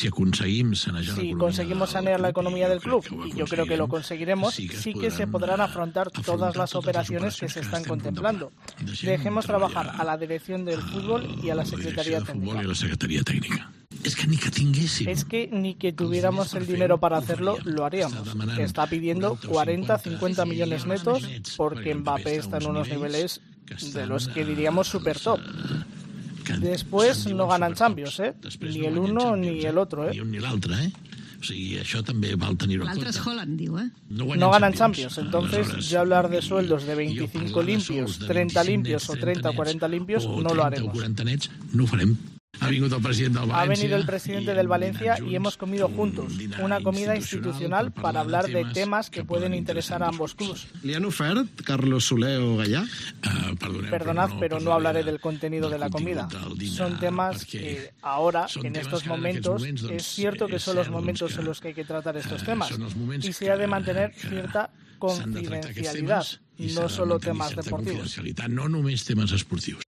Si conseguimos sanear la economía del club, y yo creo que lo conseguiremos, sí que se podrán afrontar todas las operaciones que se están contemplando. Dejemos trabajar a la dirección del fútbol y a la Secretaría Técnica. Es que ni que tuviéramos el dinero para hacerlo, lo haríamos. Está pidiendo 40-50 millones netos porque Mbappé está en unos niveles de los que diríamos super top. Después no ganan Champions, ni el uno ni el otro. L'altre és Haaland, diu, No ganan Champions, entonces ya hablar de sueldos de 25 limpios, 30 limpios o 30 o 40 limpios no lo haremos. Ha venido el presidente del Valencia y hemos comido juntos, una comida institucional para hablar de temas que pueden interesar a ambos clubes. ¿Le han ofert Carlos Soler o Gallà? Perdonad, pero no hablaré del contenido de la comida. Son temas que ahora, en estos momentos, es cierto que son los momentos en los que hay que tratar estos temas y se ha de mantener cierta confidencialidad, no solo temas deportivos.